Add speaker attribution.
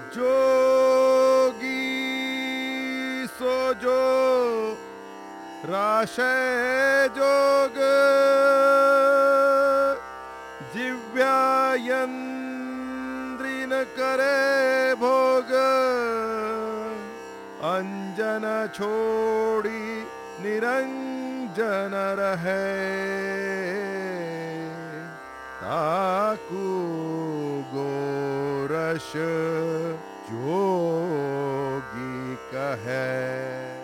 Speaker 1: जोगी सो जो राशे जोग जिव्यायन्द्रिन करे भोग अंजन छोड़ी निरंजन रहे ताकू गोरश जोगी कहे।